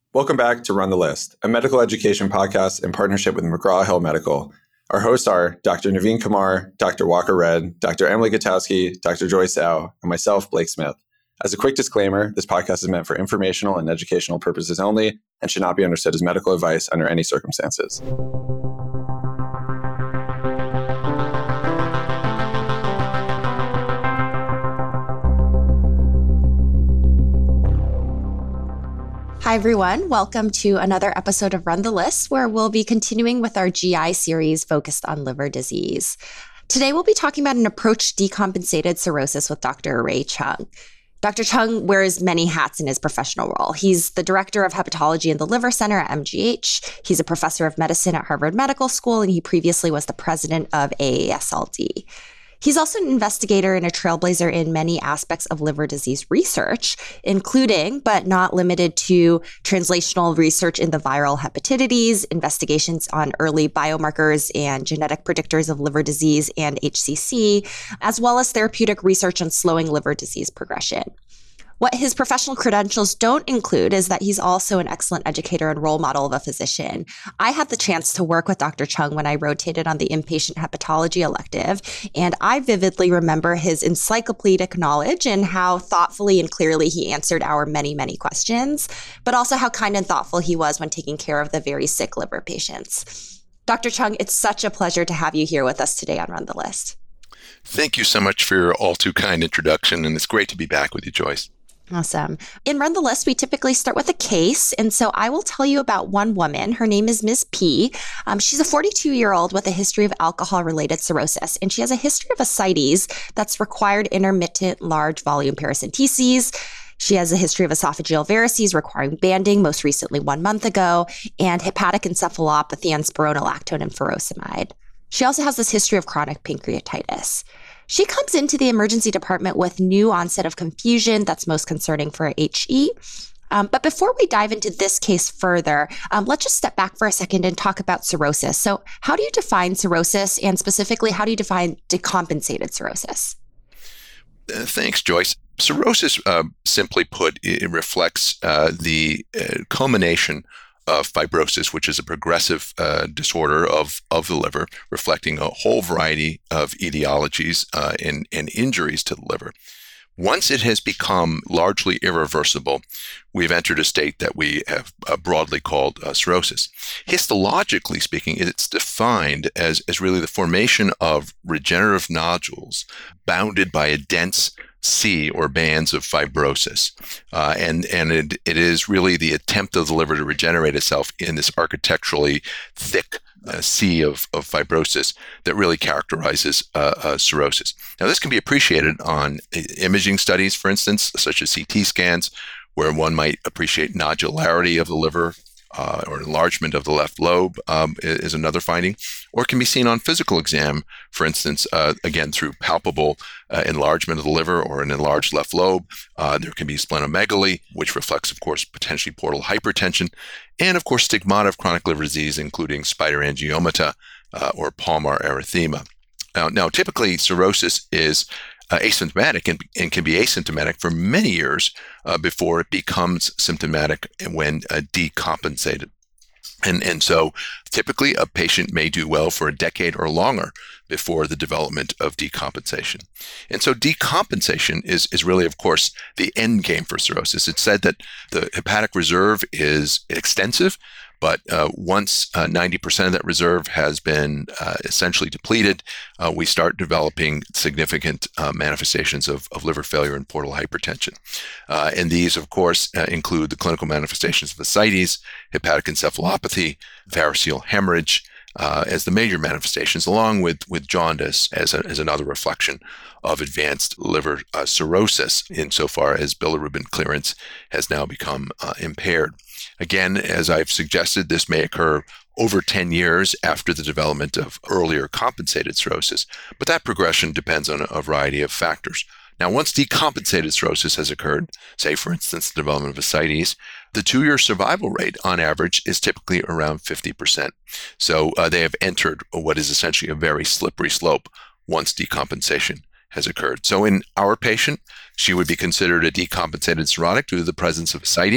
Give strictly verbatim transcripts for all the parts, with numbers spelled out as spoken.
Welcome back to Run the List, a medical education podcast in partnership with McGraw-Hill Medical. Our hosts are Doctor Naveen Kumar, Doctor Walker Red, Doctor Emily Gutowski, Doctor Joyce Au, and myself, Blake Smith. As a quick disclaimer, this podcast is meant for informational and educational purposes only and should not be understood as medical advice under any circumstances. Hi, everyone. Welcome to another episode of Run the List, where we'll be continuing with our G I series focused on liver disease. Today, we'll be talking about an approach to decompensated cirrhosis with Doctor Ray Chung. Doctor Chung wears many hats in his professional role. He's the director of hepatology in the Liver Center at M G H. He's a professor of medicine at Harvard Medical School, and he previously was the president of A A S L D. He's also an investigator and a trailblazer in many aspects of liver disease research, including, but not limited to, translational research in the viral hepatitis, investigations on early biomarkers and genetic predictors of liver disease and H C C, as well as therapeutic research on slowing liver disease progression. What his professional credentials don't include is that he's also an excellent educator and role model of a physician. I had the chance to work with Doctor Chung when I rotated on the inpatient hepatology elective, and I vividly remember his encyclopedic knowledge and how thoughtfully and clearly he answered our many, many questions, but also how kind and thoughtful he was when taking care of the very sick liver patients. Doctor Chung, it's such a pleasure to have you here with us today on Run the List. Thank you so much for your all too kind introduction, and it's great to be back with you, Joyce. Awesome. In Run the List, we typically start with a case. And so I will tell you about one woman. Her name is Miz P. Um, she's a forty-two-year-old with a history of alcohol-related cirrhosis. And she has a history of ascites that's required intermittent large volume paracenteses. She has a history of esophageal varices requiring banding, most recently one month ago, and hepatic encephalopathy on spironolactone and furosemide. She also has this history of chronic pancreatitis. She comes into the emergency department with new onset of confusion that's most concerning for H E. Um, but before we dive into this case further, um, let's just step back for a second and talk about cirrhosis. So how do you define cirrhosis, and specifically, how do you define decompensated cirrhosis? Uh, thanks, Joyce. Cirrhosis, uh, simply put, it reflects uh, the uh, culmination of fibrosis, which is a progressive uh, disorder of, of the liver, reflecting a whole variety of etiologies uh, and, and injuries to the liver. Once it has become largely irreversible, we've entered a state that we have uh, broadly called uh, cirrhosis. Histologically speaking, it's defined as, as really the formation of regenerative nodules bounded by a dense sea or bands of fibrosis. Uh, and and it, it is really the attempt of the liver to regenerate itself in this architecturally thick uh, sea of, of fibrosis that really characterizes uh, uh, cirrhosis. Now, this can be appreciated on imaging studies, for instance, such as C T scans, where one might appreciate nodularity of the liver, Uh, or enlargement of the left lobe um, is another finding, or can be seen on physical exam, for instance, uh, again, through palpable uh, enlargement of the liver or an enlarged left lobe. Uh, there can be splenomegaly, which reflects, of course, potentially portal hypertension, and, of course, stigmata of chronic liver disease, including spider-angiomata uh, or palmar erythema. Now, now, typically, cirrhosis is Uh, asymptomatic and, and can be asymptomatic for many years uh, before it becomes symptomatic when uh, decompensated. And, and so typically a patient may do well for a decade or longer before the development of decompensation. And so decompensation is, is really, of course, the end game for cirrhosis. It's said that the hepatic reserve is extensive, but uh, once uh, ninety percent of that reserve has been uh, essentially depleted, uh, we start developing significant uh, manifestations of, of liver failure and portal hypertension. Uh, and these, of course, uh, include the clinical manifestations of ascites, hepatic encephalopathy, variceal hemorrhage, uh, as the major manifestations, along with, with jaundice as, a, as another reflection of advanced liver uh, cirrhosis, insofar as bilirubin clearance has now become uh, impaired. Again, as I've suggested, this may occur over ten years after the development of earlier compensated cirrhosis, but that progression depends on a variety of factors. Now, once decompensated cirrhosis has occurred, say, for instance, the development of ascites, the two-year survival rate on average is typically around fifty percent. So uh, they have entered what is essentially a very slippery slope once decompensation has occurred. So in our patient, she would be considered a decompensated cirrhotic due to the presence of ascites,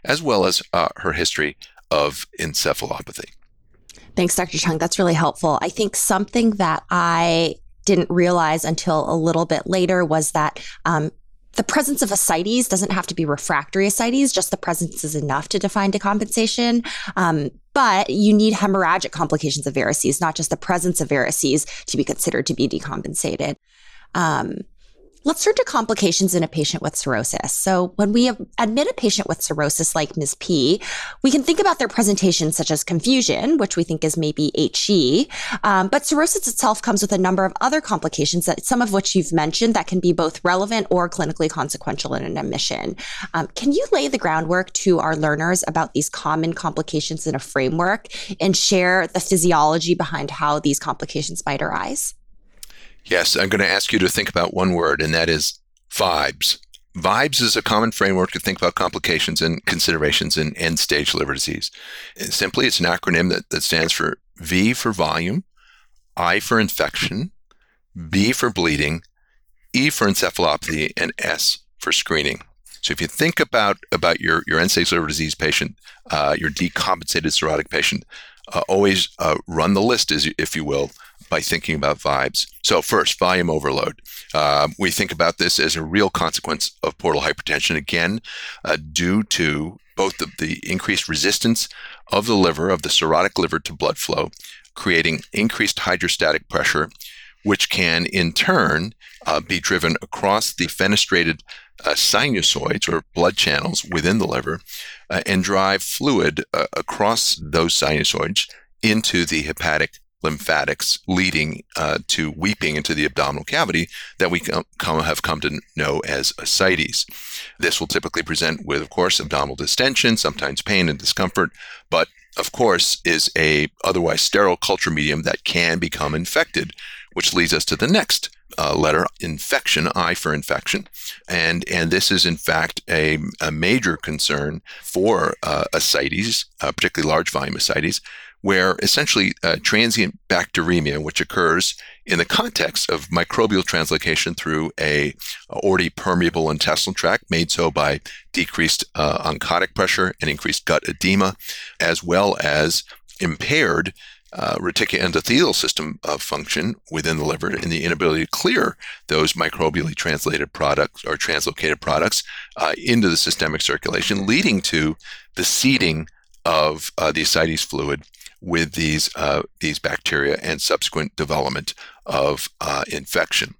as well as uh, her history of encephalopathy. Thanks, Doctor Chung. That's really helpful. I think something that I didn't realize until a little bit later was that um, the presence of ascites doesn't have to be refractory ascites. Just the presence is enough to define decompensation. Um, but you need hemorrhagic complications of varices, not just the presence of varices, to be considered to be decompensated. Um, Let's turn to complications in a patient with cirrhosis. So when we admit a patient with cirrhosis like Miz P, we can think about their presentation such as confusion, which we think is maybe H E. Um, but cirrhosis itself comes with a number of other complications, that some of which you've mentioned, that can be both relevant or clinically consequential in an admission. Um, can you lay the groundwork to our learners about these common complications in a framework and share the physiology behind how these complications might arise? Yes, I'm going to ask you to think about one word, and that is vibes. Vibes is a common framework to think about complications and considerations in end-stage liver disease. Simply, it's an acronym that, that stands for V for volume, I for infection, B for bleeding, E for encephalopathy, and S for screening. So if you think about, about your, your end-stage liver disease patient, uh, your decompensated cirrhotic patient, uh, always uh, run the list, as you, if you will, by thinking about vibes. So first, volume overload. Uh, we think about this as a real consequence of portal hypertension, again, uh, due to both the, the increased resistance of the liver, of the cirrhotic liver to blood flow, creating increased hydrostatic pressure, which can in turn uh, be driven across the fenestrated uh, sinusoids or blood channels within the liver uh, and drive fluid uh, across those sinusoids into the hepatic lymphatics, leading uh, to weeping into the abdominal cavity that we com- come, have come to know as ascites. This will typically present with, of course, abdominal distension, sometimes pain and discomfort, but of course is a otherwise sterile culture medium that can become infected, which leads us to the next uh, letter, infection, I for infection. And, and this is in fact a, a major concern for uh, ascites, uh, particularly large volume ascites, where essentially uh, transient bacteremia, which occurs in the context of microbial translocation through a already permeable intestinal tract, made so by decreased uh, oncotic pressure and increased gut edema, as well as impaired uh, reticuloendothelial system uh, function within the liver and the inability to clear those microbially translated products or translocated products uh, into the systemic circulation, leading to the seeding of uh, the ascites fluid with these uh, these bacteria and subsequent development of uh, infection.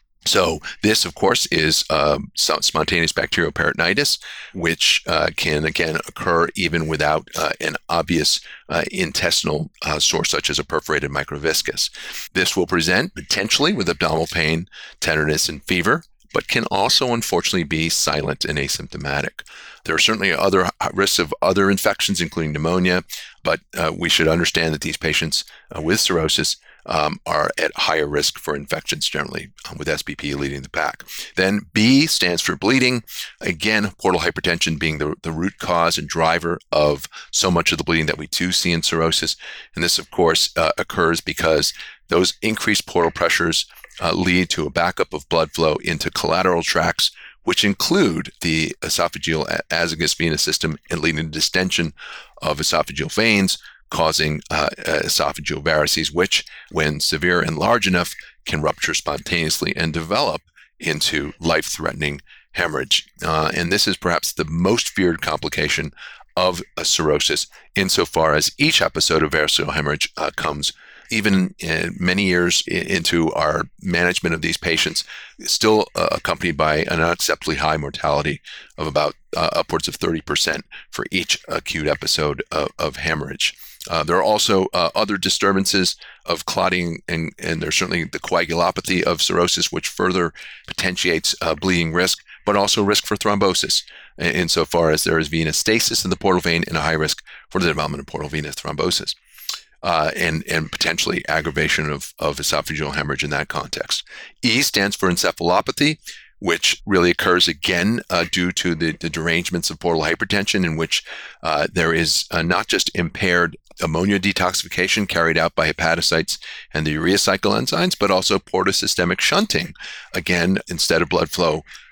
So this, of course, is um, spontaneous bacterial peritonitis, which uh, can, again, occur even without uh, an obvious uh, intestinal uh, source, such as a perforated microviscus. This will present potentially with abdominal pain, tenderness, and fever, but can also, unfortunately, be silent and asymptomatic. There are certainly other risks of other infections, including pneumonia, but uh, we should understand that these patients uh, with cirrhosis um, are at higher risk for infections generally, um, with S B P leading the pack. Then B stands for bleeding. Again, portal hypertension being the, the root cause and driver of so much of the bleeding that we do see in cirrhosis. And this, of course, uh, occurs because those increased portal pressures uh, lead to a backup of blood flow into collateral tracts, which include the esophageal azygous venous system and leading to distension of esophageal veins, causing uh, esophageal varices, which, when severe and large enough, can rupture spontaneously and develop into life-threatening hemorrhage. Uh, and this is perhaps the most feared complication of a cirrhosis, insofar as each episode of variceal hemorrhage uh, comes even in many years into our management of these patients, still uh, accompanied by an unacceptably high mortality of about uh, upwards of thirty percent for each acute episode of, of hemorrhage. Uh, there are also uh, other disturbances of clotting, and, and there's certainly the coagulopathy of cirrhosis, which further potentiates uh, bleeding risk, but also risk for thrombosis, insofar as there is venous stasis in the portal vein and a high risk for the development of portal venous thrombosis. Uh, and, and potentially aggravation of, of esophageal hemorrhage in that context. E stands for encephalopathy, which really occurs again uh, due to the, the derangements of portal hypertension, in which uh, there is uh, not just impaired ammonia detoxification carried out by hepatocytes and the urea cycle enzymes, but also portosystemic shunting. Again, instead of blood flow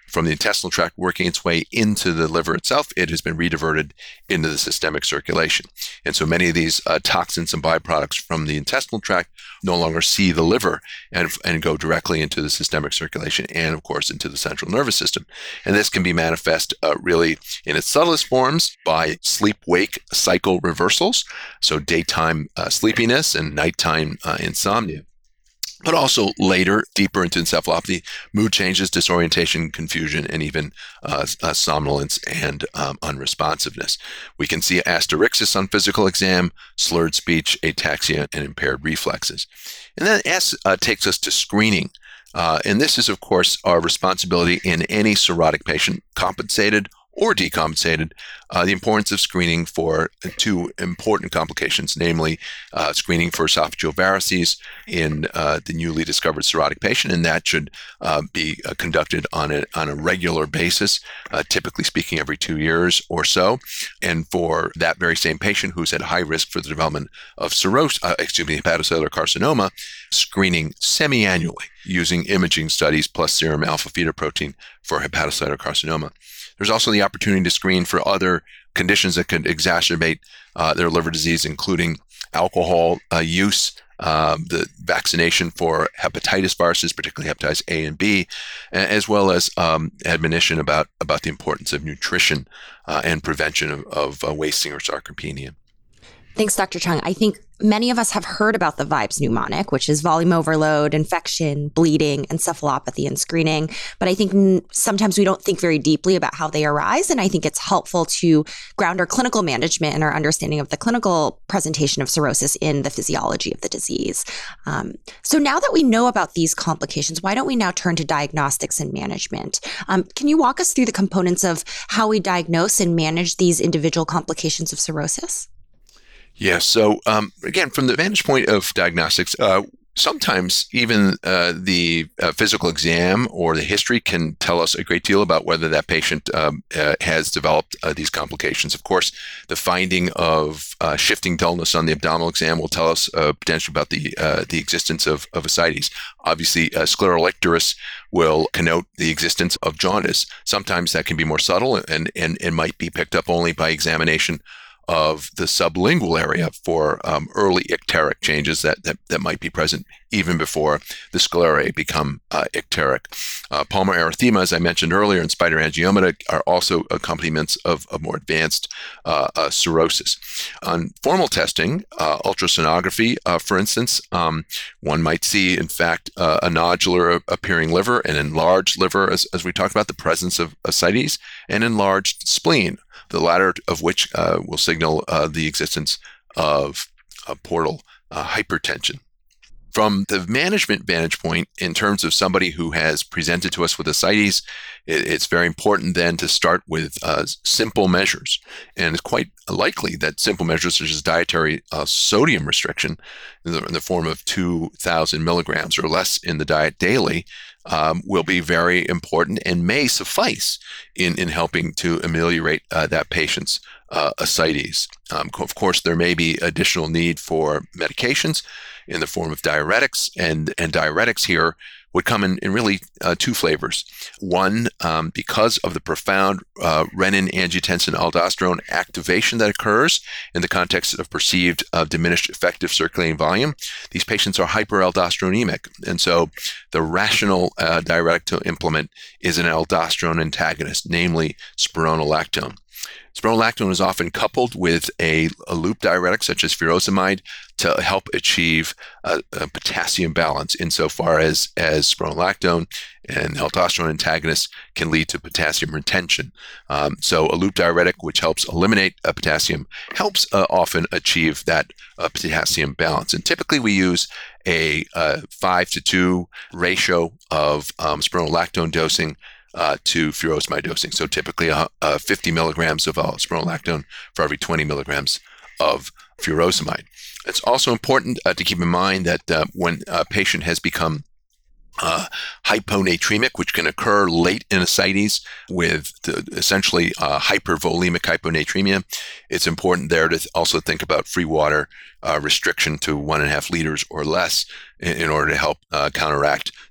from the intestinal tract working its way into the liver itself, it has been rediverted into the systemic circulation. And so many of these uh, toxins and byproducts from the intestinal tract no longer see the liver and, and go directly into the systemic circulation and, of course, into the central nervous system. And this can be manifest uh, really in its subtlest forms by sleep-wake cycle reversals, so daytime uh, sleepiness and nighttime uh, insomnia. But also later, deeper into encephalopathy, mood changes, disorientation, confusion, and even uh, uh, somnolence and um, unresponsiveness. We can see asterixis on physical exam, slurred speech, ataxia, and impaired reflexes. And then S uh, takes us to screening. Uh, and this is, of course, our responsibility in any cirrhotic patient, compensated or decompensated, uh, the importance of screening for two important complications, namely uh, screening for esophageal varices in uh, the newly discovered cirrhotic patient, and that should uh, be uh, conducted on a, on a regular basis, uh, typically speaking every two years or so. And for that very same patient who's at high risk for the development of cirrhosis, uh, excuse me, hepatocellular carcinoma, screening semi-annually using imaging studies plus serum alpha-fetoprotein for hepatocellular carcinoma. There's also the opportunity to screen for other conditions that could exacerbate uh, their liver disease, including alcohol uh, use, uh, the vaccination for hepatitis viruses, particularly hepatitis A and B, as well as um, admonition about, about the importance of nutrition uh, and prevention of, of uh, wasting or sarcopenia. Thanks, Doctor Chung. I think many of us have heard about the VIBES mnemonic, which is volume overload, infection, bleeding, encephalopathy, and screening. But I think sometimes we don't think very deeply about how they arise. And I think it's helpful to ground our clinical management and our understanding of the clinical presentation of cirrhosis in the physiology of the disease. Um, so now that we know about these complications, why don't we now turn to diagnostics and management? Um, can you walk us through the components of how we diagnose and manage these individual complications of cirrhosis? Yeah, so um, again, from the vantage point of diagnostics, uh, sometimes even uh, the uh, physical exam or the history can tell us a great deal about whether that patient um, uh, has developed uh, these complications. Of course, the finding of uh, shifting dullness on the abdominal exam will tell us uh, potentially about the uh, the existence of, of ascites. Obviously, uh, scleral icterus will connote the existence of jaundice. Sometimes that can be more subtle and, and, and might be picked up only by examination of the sublingual area for um, early icteric changes that, that that might be present even before the sclerae become uh, icteric. Uh, pulmonary erythema, as I mentioned earlier, and spider angiomata are also accompaniments of, of more advanced uh, uh, cirrhosis. On formal testing, uh, ultrasonography, uh, for instance, um, one might see, in fact, uh, a nodular appearing liver, an enlarged liver, as, as we talked about, the presence of ascites, and enlarged spleen, the latter of which uh, will signal uh, the existence of uh, portal uh, hypertension. From the management vantage point, in terms of somebody who has presented to us with ascites, it, it's very important then to start with uh, simple measures. And it's quite likely that simple measures such as dietary uh, sodium restriction in the, in the form of two thousand milligrams or less in the diet daily Um, will be very important and may suffice in, in helping to ameliorate uh, that patient's uh, ascites. Um, of course, there may be additional need for medications in the form of diuretics, and, and diuretics here would come in, in really uh, two flavors. One, um, because of the profound uh, renin-angiotensin-aldosterone activation that occurs in the context of perceived uh, diminished effective circulating volume, these patients are hyperaldosteronemic. And so the rational uh, diuretic to implement is an aldosterone antagonist, namely spironolactone. Spironolactone is often coupled with a, a loop diuretic such as furosemide to help achieve a, a potassium balance insofar as, as spironolactone and aldosterone antagonists can lead to potassium retention. Um, so a loop diuretic, which helps eliminate uh, potassium, helps uh, often achieve that uh, potassium balance. And typically we use a, a five to two ratio of um, spironolactone dosing Uh, to furosemide dosing. So typically uh, uh, fifty milligrams of uh, spironolactone for every twenty milligrams of furosemide. It's also important uh, to keep in mind that uh, when a patient has become uh, hyponatremic, which can occur late in ascites with the, essentially uh, hypervolemic hyponatremia, it's important there to also think about free water uh, restriction to one and a half liters or less in, in order to help uh, counteract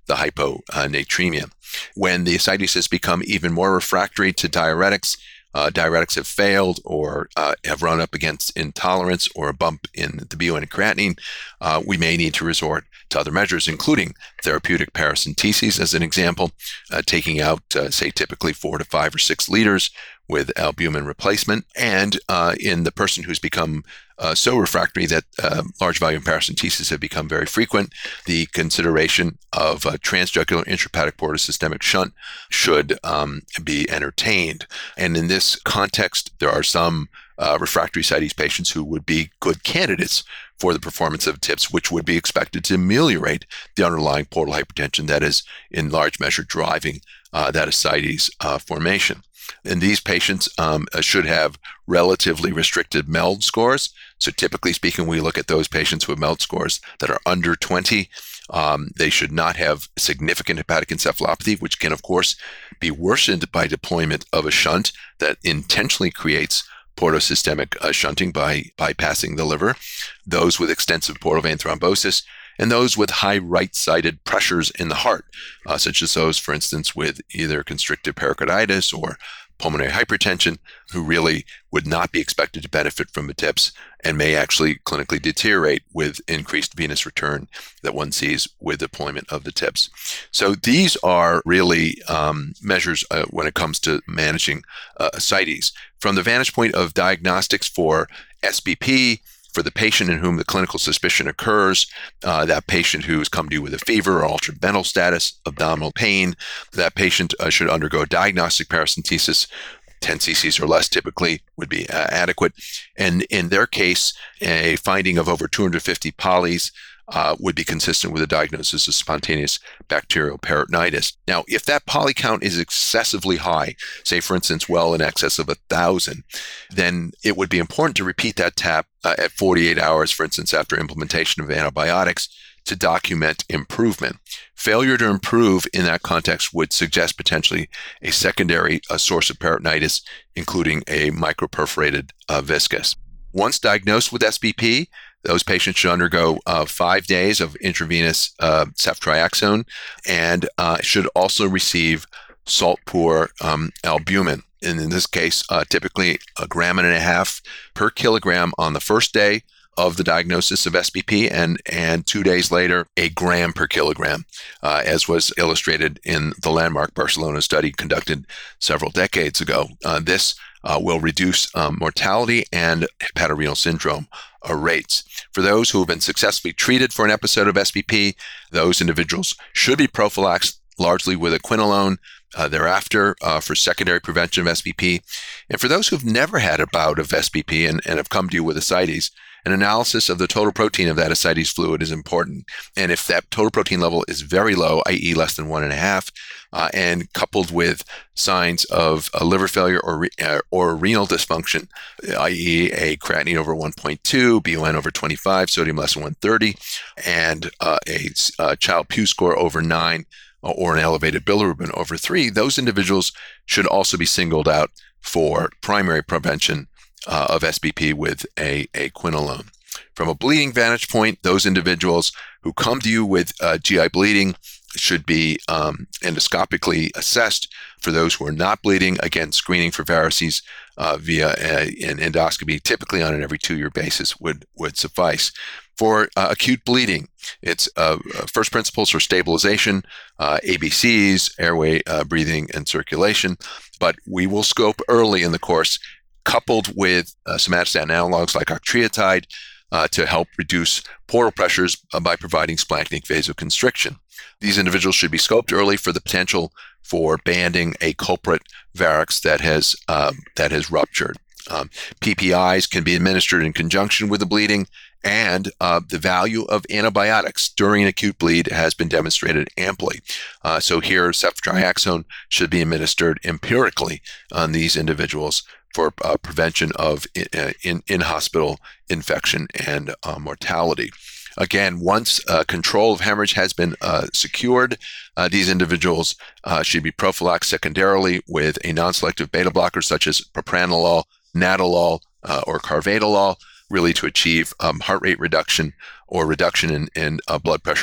the hyponatremia. When the ascites has become even more refractory to diuretics, uh, diuretics have failed or uh, have run up against intolerance or a bump in the B U N and creatinine, uh, we may need to resort to other measures, including therapeutic paracenteses, as an example, uh, taking out, uh, say, typically four to five or six liters with albumin replacement. And uh, in the person who's become uh, so refractory that uh, large volume paracenteses have become very frequent, the consideration of a transjugular intrahepatic portosystemic shunt should um, be entertained. And in this context, there are some uh, refractory ascites patients who would be good candidates for the performance of TIPS, which would be expected to ameliorate the underlying portal hypertension that is in large measure driving uh, that ascites uh, formation. And these patients um, should have relatively restricted MELD scores. So typically speaking, we look at those patients with MELD scores that are under twenty. Um, they should not have significant hepatic encephalopathy, which can, of course, be worsened by deployment of a shunt that intentionally creates portosystemic uh, shunting by bypassing the liver, those with extensive portal vein thrombosis, and those with high right-sided pressures in the heart, uh, such as those, for instance, with either constrictive pericarditis or pulmonary hypertension, who really would not be expected to benefit from the TIPS and may actually clinically deteriorate with increased venous return that one sees with deployment of the TIPS. So these are really um, measures uh, when it comes to managing uh, ascites. From the vantage point of diagnostics for S B P, for the patient in whom the clinical suspicion occurs, uh, that patient who's come to you with a fever or altered mental status, abdominal pain, that patient uh, should undergo diagnostic paracentesis. ten cc's or less typically would be uh, adequate. And in their case, a finding of over two hundred fifty polys uh, would be consistent with a diagnosis of spontaneous bacterial peritonitis. Now, if that poly count is excessively high, say, for instance, well in excess of one thousand, then it would be important to repeat that tap uh, at forty-eight hours, for instance, after implementation of antibiotics, to document improvement. Failure to improve in that context would suggest potentially a secondary uh, source of peritonitis, including a microperforated uh, viscus. Once diagnosed with S B P, those patients should undergo uh, five days of intravenous uh, ceftriaxone and uh, should also receive salt-poor um, albumin. And in this case, uh, typically a gram and a half per kilogram on the first day of the diagnosis of S B P, and, and two days later, a gram per kilogram, uh, as was illustrated in the landmark Barcelona study conducted several decades ago. Uh, this uh, will reduce um, mortality and hepatorenal syndrome uh, rates. For those who have been successfully treated for an episode of S B P, those individuals should be prophylaxed largely with a quinolone uh, thereafter uh, for secondary prevention of S B P. And for those who've never had a bout of S B P and, and have come to you with ascites, an analysis of the total protein of that ascites fluid is important. And if that total protein level is very low, that is less than one and a half, uh, and coupled with signs of a liver failure or, re- uh, or renal dysfunction, that is a creatinine over one point two, B U N over twenty-five, sodium less than one thirty, and uh, a, a Child-Pugh score over nine, or an elevated bilirubin over three, those individuals should also be singled out for primary prevention uh, of S B P with a, a quinolone. From a bleeding vantage point, those individuals who come to you with uh, G I bleeding should be um, endoscopically assessed. For those who are not bleeding, again, screening for varices uh, via a, an endoscopy, typically on an every two-year basis, would, would suffice. For uh, acute bleeding, it's uh, first principles for stabilization, uh, A B Cs, airway, uh, breathing, and circulation. But we will scope early in the course, coupled with uh, somatostatin analogs like octreotide uh, to help reduce portal pressures uh, by providing splanchnic vasoconstriction. These individuals should be scoped early for the potential for banding a culprit varix that has um, that has ruptured. Um, P P Is can be administered in conjunction with the bleeding, and uh, the value of antibiotics during an acute bleed has been demonstrated amply. Uh, so here, ceftriaxone should be administered empirically on these individuals for uh, prevention of in, in, in-hospital infection and uh, mortality. Again, once uh, control of hemorrhage has been uh, secured, uh, these individuals uh, should be prophylaxed secondarily with a non-selective beta blocker such as propranolol, nadolol, uh, or carvedilol, really to achieve um, heart rate reduction or reduction in, in uh, blood pressure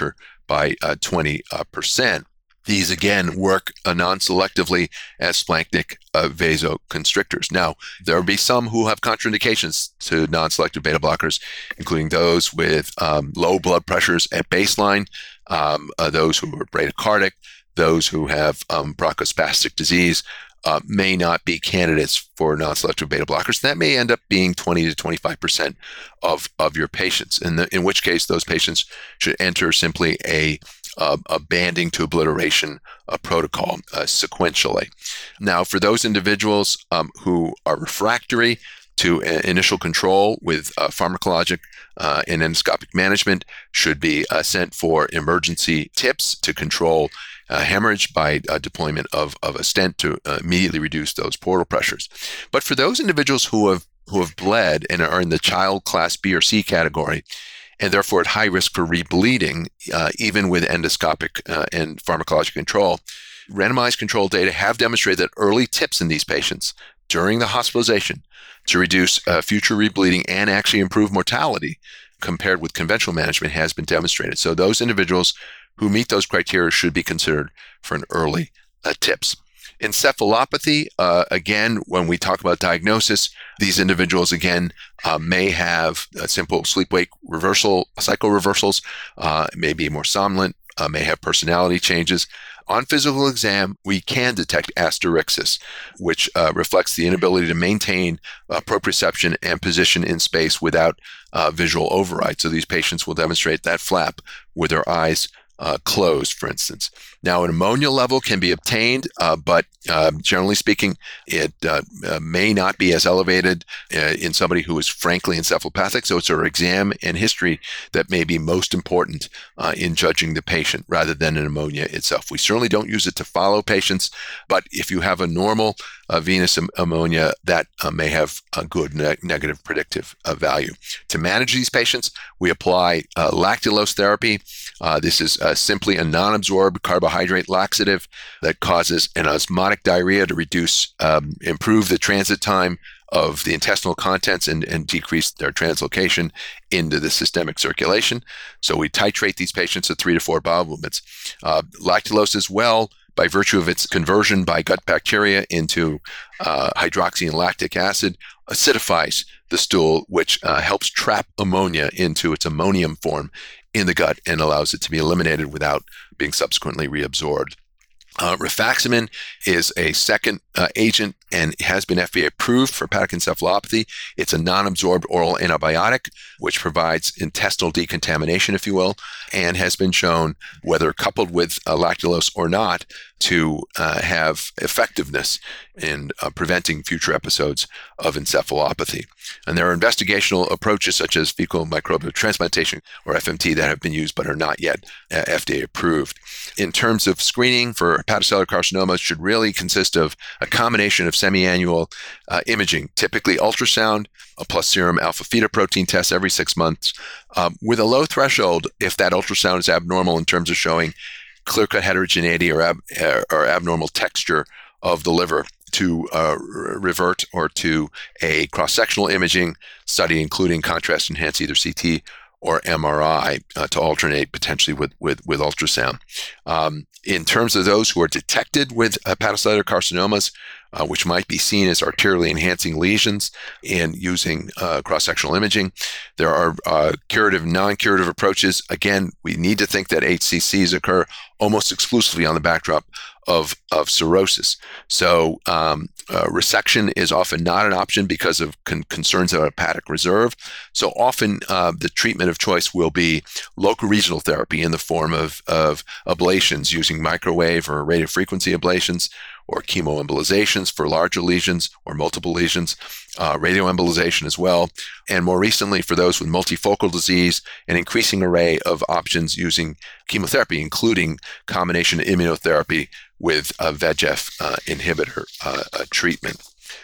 by uh, twenty percent. These, again, work uh, non-selectively as splanchnic uh, vasoconstrictors. Now, there will be some who have contraindications to non-selective beta blockers, including those with um, low blood pressures at baseline, um, uh, those who are bradycardic, those who have um, bronchospastic disease, uh, may not be candidates for non-selective beta blockers. That may end up being twenty to twenty-five percent of, of your patients, in, the, in which case those patients should enter simply a Uh, a banding to obliteration uh, protocol uh, sequentially. Now, for those individuals um, who are refractory to uh, initial control with uh, pharmacologic uh, and endoscopic management, should be uh, sent for emergency tips to control uh, hemorrhage by uh, deployment of, of a stent to uh, immediately reduce those portal pressures. But for those individuals who have who have bled and are in the child class B or C category, and therefore at high risk for rebleeding, uh, even with endoscopic uh, and pharmacologic control, randomized control data have demonstrated that early tips in these patients during the hospitalization to reduce uh, future rebleeding and actually improve mortality compared with conventional management has been demonstrated. So those individuals who meet those criteria should be considered for an early uh, tips. Encephalopathy, uh, again, when we talk about diagnosis, these individuals, again, uh, may have a simple sleep-wake reversal, psychoreversals, uh, may be more somnolent, uh, may have personality changes. On physical exam, we can detect asterixis, which uh, reflects the inability to maintain uh, proprioception and position in space without uh, visual override. So these patients will demonstrate that flap with their eyes Uh, closed, for instance. Now, an ammonia level can be obtained, uh, but uh, generally speaking, it uh, uh, may not be as elevated uh, in somebody who is frankly encephalopathic. So it's our exam and history that may be most important uh, in judging the patient rather than an ammonia itself. We certainly don't use it to follow patients, but if you have a normal uh, venous am- ammonia, that uh, may have a good ne- negative predictive uh, value. To manage these patients, we apply uh, lactulose therapy. Uh, this is uh, simply a non-absorbed carbohydrate laxative that causes an osmotic diarrhea to reduce, um, improve the transit time of the intestinal contents and, and decrease their translocation into the systemic circulation. So we titrate these patients at three to four bowel movements. Uh, lactulose as well, by virtue of its conversion by gut bacteria into uh, hydroxy and lactic acid, acidifies the stool, which uh, helps trap ammonia into its ammonium form in the gut and allows it to be eliminated without being subsequently reabsorbed. Uh, rifaximin is a second uh, agent and has been F D A approved for hepatic encephalopathy. It's a non-absorbed oral antibiotic, which provides intestinal decontamination, if you will, and has been shown, whether coupled with uh, lactulose or not, to uh, have effectiveness in uh, preventing future episodes of encephalopathy. And there are investigational approaches such as fecal microbial transplantation, or F M T, that have been used but are not yet uh, F D A approved. In terms of screening for hepatocellular carcinomas, should really consist of a combination of semi-annual uh, imaging, typically ultrasound, a plus serum alpha-fetoprotein test every six months, um, with a low threshold if that ultrasound is abnormal in terms of showing clear-cut heterogeneity or, ab- or abnormal texture of the liver, to uh, revert or to a cross-sectional imaging study, including contrast-enhanced either C T or M R I uh, to alternate potentially with, with, with ultrasound. Um, in terms of those who are detected with hepatocellular carcinomas, uh, which might be seen as arterially enhancing lesions in using uh, cross-sectional imaging, there are uh, curative, non-curative approaches. Again, we need to think that H C Cs occur almost exclusively on the backdrop of, of cirrhosis. So um, uh, resection is often not an option because of con- concerns about hepatic reserve. So often uh, the treatment of choice will be local regional therapy in the form of, of ablations using microwave or radiofrequency ablations, or chemoembolizations for larger lesions or multiple lesions, uh, radioembolization as well. And more recently, for those with multifocal disease, an increasing array of options using chemotherapy, including combination immunotherapy with a V E G F uh, inhibitor uh, uh, treatment.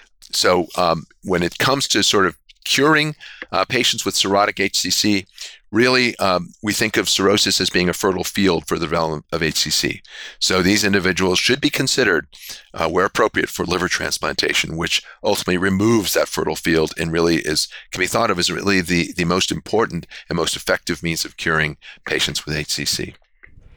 So um, when it comes to sort of curing uh, patients with cirrhotic H C C, really, um, we think of cirrhosis as being a fertile field for the development of H C C. So these individuals should be considered, uh, where appropriate, for liver transplantation, which ultimately removes that fertile field and really is can be thought of as really the, the most important and most effective means of curing patients with H C C.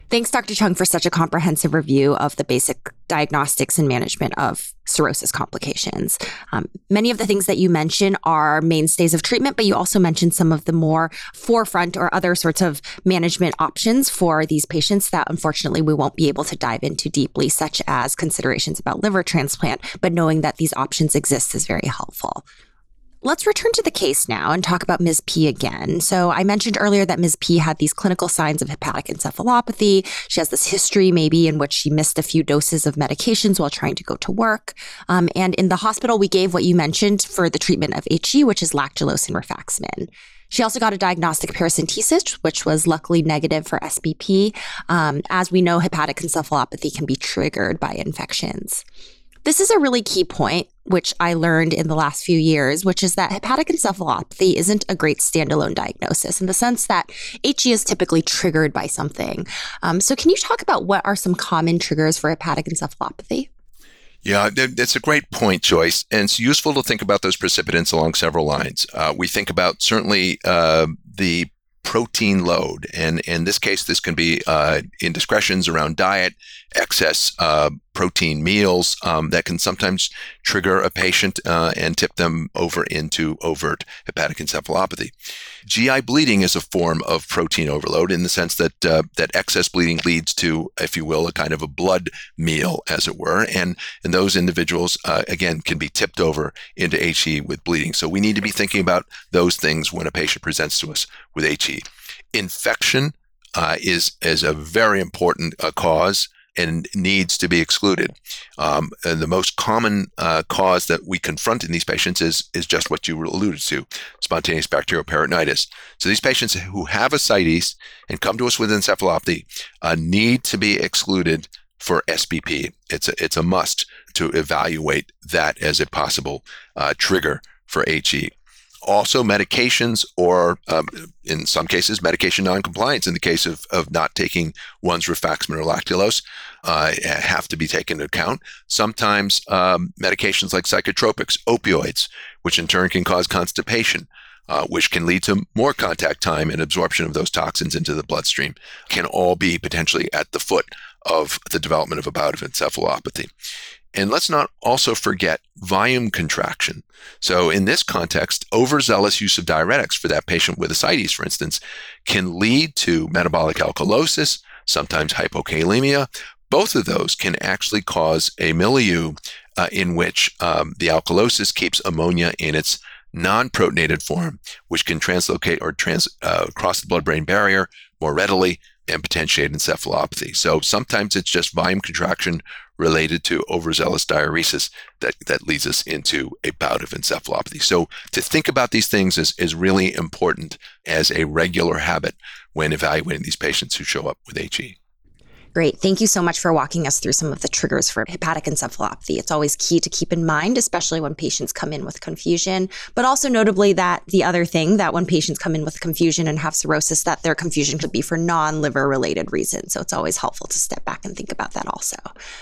Thanks, Doctor Chung, for such a comprehensive review of the basic diagnostics and management of cirrhosis complications. Um, many of the things that you mentioned are mainstays of treatment, but you also mentioned some of the more forefront or other sorts of management options for these patients that unfortunately we won't be able to dive into deeply, such as considerations about liver transplant, but knowing that these options exist is very helpful. Let's return to the case now and talk about Miz P again. So I mentioned earlier that Miz P had these clinical signs of hepatic encephalopathy. She has this history maybe in which she missed a few doses of medications while trying to go to work. Um, and in the hospital, we gave what you mentioned for the treatment of H E, which is lactulose and rifaximin. She also got a diagnostic paracentesis, which was luckily negative for S B P. Um, as we know, hepatic encephalopathy can be triggered by infections. This is a really key point, which I learned in the last few years, which is that hepatic encephalopathy isn't a great standalone diagnosis in the sense that H E is typically triggered by something. Um, so can you talk about what are some common triggers for hepatic encephalopathy? Yeah, that's a great point, Joyce. And it's useful to think about those precipitants along several lines. Uh, we think about certainly uh, the protein load. And in this case, this can be uh, indiscretions around diet, excess uh, protein meals um, that can sometimes trigger a patient uh, and tip them over into overt hepatic encephalopathy. G I bleeding is a form of protein overload in the sense that uh, that excess bleeding leads to, if you will, a kind of a blood meal, as it were. And, and those individuals, uh, again, can be tipped over into H E with bleeding. So we need to be thinking about those things when a patient presents to us with H E. Infection uh, is, is a very important uh, cause and needs to be excluded. Um, and the most common uh, cause that we confront in these patients is, is just what you alluded to, spontaneous bacterial peritonitis. So these patients who have ascites and come to us with encephalopathy uh, need to be excluded for S B P. It's a, it's a must to evaluate that as a possible uh, trigger for H E. Also, medications or, um, in some cases, medication noncompliance in the case of, of not taking one's rifaximin or lactulose uh, have to be taken into account. Sometimes um, medications like psychotropics, opioids, which in turn can cause constipation, uh, which can lead to more contact time and absorption of those toxins into the bloodstream, can all be potentially at the foot of the development of a bout of encephalopathy. And let's not also forget volume contraction. So in this context, overzealous use of diuretics for that patient with ascites, for instance, can lead to metabolic alkalosis, sometimes hypokalemia. Both of those can actually cause a milieu uh, in which um, the alkalosis keeps ammonia in its non-protonated form, which can translocate or trans, uh, cross the blood-brain barrier more readily and potentiate encephalopathy. So sometimes it's just volume contraction related to overzealous diuresis that, that leads us into a bout of encephalopathy. So to think about these things is, is really important as a regular habit when evaluating these patients who show up with H E. Great. Thank you so much for walking us through some of the triggers for hepatic encephalopathy. It's always key to keep in mind, especially when patients come in with confusion, but also notably that the other thing that when patients come in with confusion and have cirrhosis, that their confusion could be for non-liver related reasons. So it's always helpful to step back and think about that also.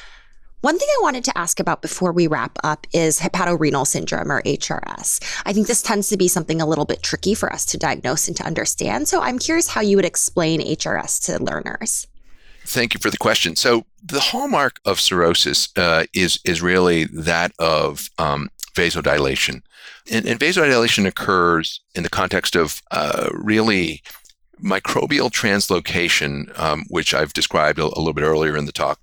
One thing I wanted to ask about before we wrap up is hepatorenal syndrome, or H R S. I think this tends to be something a little bit tricky for us to diagnose and to understand. So I'm curious how you would explain H R S to learners. Thank you for the question. So the hallmark of cirrhosis uh, is is really that of um, vasodilation. And, and vasodilation occurs in the context of uh, really microbial translocation, um, which I've described a, a little bit earlier in the talk.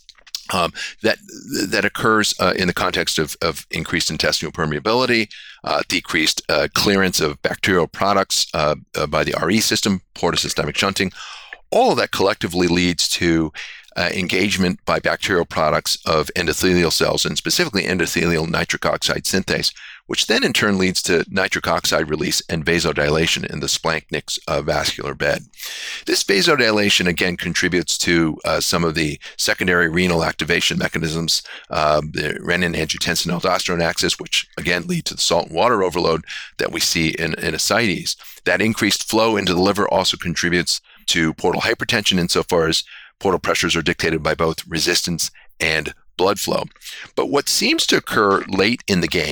Um, that that occurs uh, in the context of, of increased intestinal permeability, uh, decreased uh, clearance of bacterial products uh, uh, by the R E system, portosystemic shunting. All of that collectively leads to uh, engagement by bacterial products of endothelial cells, and specifically endothelial nitric oxide synthase, which then in turn leads to nitric oxide release and vasodilation in the splanchnic's uh, vascular bed. This vasodilation, again, contributes to uh, some of the secondary renal activation mechanisms, uh, the renin-angiotensin-aldosterone axis, which again lead to the salt and water overload that we see in, in ascites. That increased flow into the liver also contributes to portal hypertension insofar as portal pressures are dictated by both resistance and blood flow. But what seems to occur late in the game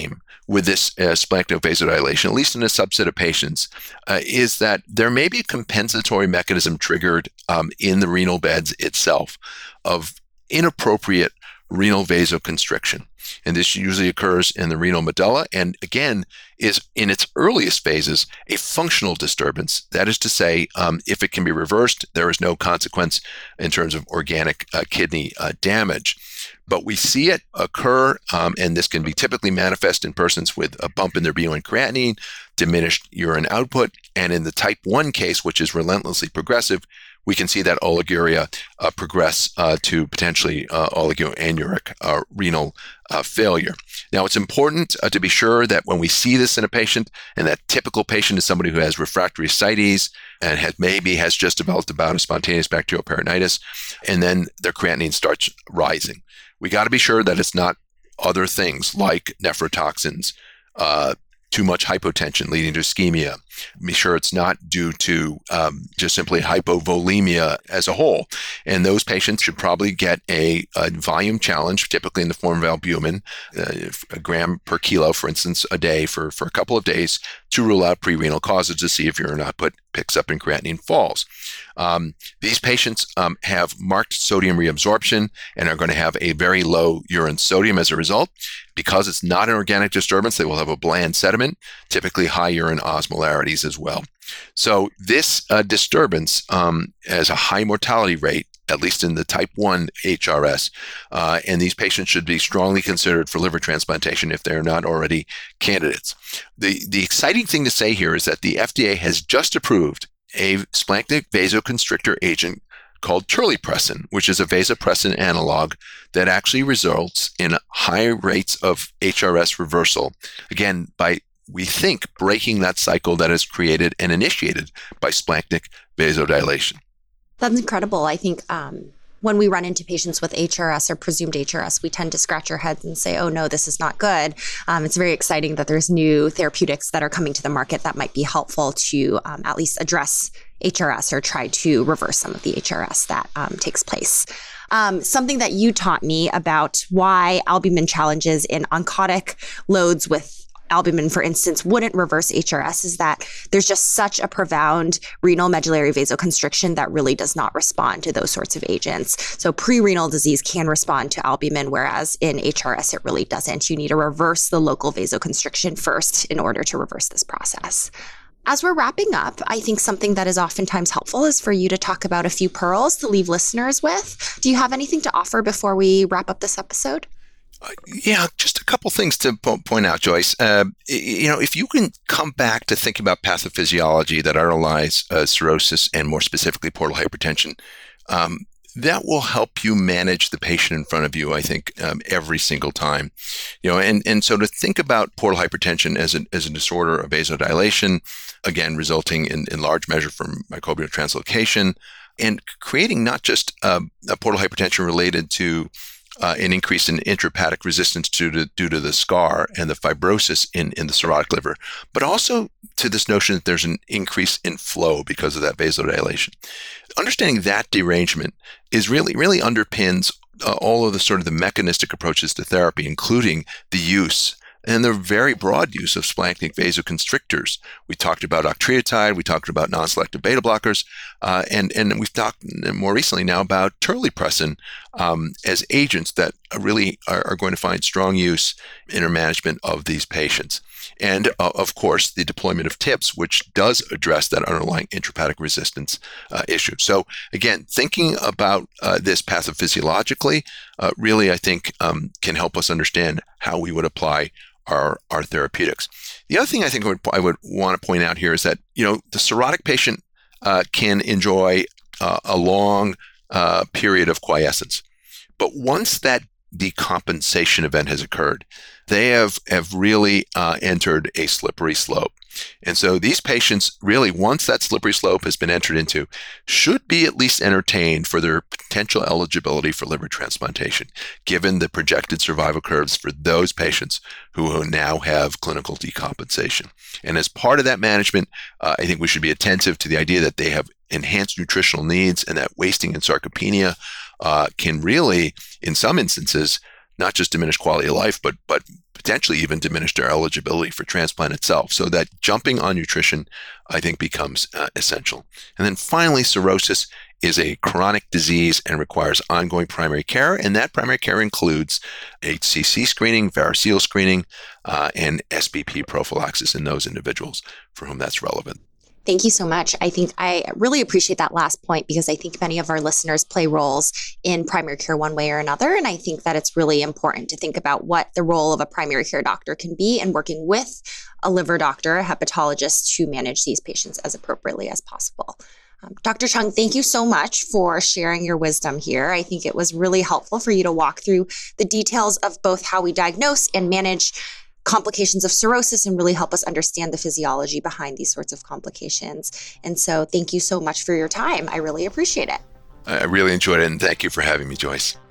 with this uh, splanchnic vasodilation, at least in a subset of patients, uh, is that there may be a compensatory mechanism triggered um, in the renal beds itself of inappropriate renal vasoconstriction. And this usually occurs in the renal medulla and, again, is in its earliest phases a functional disturbance. That is to say, um, if it can be reversed, there is no consequence in terms of organic uh, kidney uh, damage. But we see it occur, um, and this can be typically manifest in persons with a bump in their B one creatinine, diminished urine output, and in the type one case, which is relentlessly progressive, we can see that oliguria uh, progress uh, to potentially uh, oligoanuric uh, renal uh, failure. Now, it's important uh, to be sure that when we see this in a patient, and that typical patient is somebody who has refractory ascites and has, maybe has just developed a bout of spontaneous bacterial peritonitis, and then their creatinine starts rising. We got to be sure that it's not other things like nephrotoxins, uh, too much hypotension leading to ischemia. Be sure it's not due to um, just simply hypovolemia as a whole. And those patients should probably get a, a volume challenge, typically in the form of albumin, uh, a gram per kilo, for instance, a day for, for a couple of days to rule out pre-renal causes to see if urine output picks up and creatinine falls. Um, these patients um, have marked sodium reabsorption and are going to have a very low urine sodium as a result. Because it's not an organic disturbance, they will have a bland sediment, typically high urine osmolarities as well. So this uh, disturbance um, has a high mortality rate, at least in the type one H R S, uh, and these patients should be strongly considered for liver transplantation if they're not already candidates. The, the exciting thing to say here is that the F D A has just approved a splanchnic vasoconstrictor agent called terlipressin, which is a vasopressin analog that actually results in high rates of H R S reversal, again, by, we think, breaking that cycle that is created and initiated by splanchnic vasodilation. That's incredible. I think um, when we run into patients with H R S or presumed H R S, we tend to scratch our heads and say, oh, no, this is not good. Um, it's very exciting that there's new therapeutics that are coming to the market that might be helpful to um, at least address H R S or try to reverse some of the H R S that um, takes place. Um, something that you taught me about why albumin challenges in oncotic loads with albumin, for instance, wouldn't reverse H R S is that there's just such a profound renal medullary vasoconstriction that really does not respond to those sorts of agents. So pre-renal disease can respond to albumin, whereas in H R S, it really doesn't. You need to reverse the local vasoconstriction first in order to reverse this process. As we're wrapping up, I think something that is oftentimes helpful is for you to talk about a few pearls to leave listeners with. Do you have anything to offer before we wrap up this episode? Uh, yeah, just a couple things to po- point out, Joyce. Uh, you know, if you can come back to think about pathophysiology that underlies uh, cirrhosis and more specifically portal hypertension, um, that will help you manage the patient in front of you, I think, um, every single time. You know, and, and so to think about portal hypertension as a, as a disorder of vasodilation, again, resulting in, in large measure from microbial translocation, and creating not just uh, a portal hypertension related to Uh, an increase in intrahepatic resistance due to, due to the scar and the fibrosis in, in the cirrhotic liver, but also to this notion that there's an increase in flow because of that vasodilation. Understanding that derangement is really, really underpins uh, all of the sort of the mechanistic approaches to therapy, including the use and the very broad use of splanchnic vasoconstrictors. We talked about octreotide, we talked about non-selective beta blockers, uh, and, and we've talked more recently now about terlipressin um, as agents that really are, are going to find strong use in our management of these patients. And uh, of course, the deployment of TIPS, which does address that underlying intrahepatic resistance uh, issue. So again, thinking about uh, this pathophysiologically uh, really, I think, um, can help us understand how we would apply our, our therapeutics. The other thing I think I would, I would want to point out here is that, you know, the cirrhotic patient uh, can enjoy uh, a long uh, period of quiescence. But once that decompensation event has occurred, they have, have really uh, entered a slippery slope. And so these patients really, once that slippery slope has been entered into, should be at least entertained for their potential eligibility for liver transplantation, given the projected survival curves for those patients who now have clinical decompensation. And as part of that management, uh, I think we should be attentive to the idea that they have enhanced nutritional needs and that wasting and sarcopenia uh, can really, in some instances, not just diminish quality of life, but but potentially even diminish their eligibility for transplant itself. So that jumping on nutrition, I think, becomes uh, essential. And then finally, cirrhosis is a chronic disease and requires ongoing primary care. And that primary care includes H C C screening, varicose screening, uh, and S B P prophylaxis in those individuals for whom that's relevant. Thank you so much. I think I really appreciate that last point because I think many of our listeners play roles in primary care one way or another. And I think that it's really important to think about what the role of a primary care doctor can be in working with a liver doctor, a hepatologist, to manage these patients as appropriately as possible. Um, Doctor Chung, thank you so much for sharing your wisdom here. I think it was really helpful for you to walk through the details of both how we diagnose and manage complications of cirrhosis and really help us understand the physiology behind these sorts of complications. And so thank you so much for your time. I really appreciate it. I really enjoyed it, and thank you for having me, Joyce.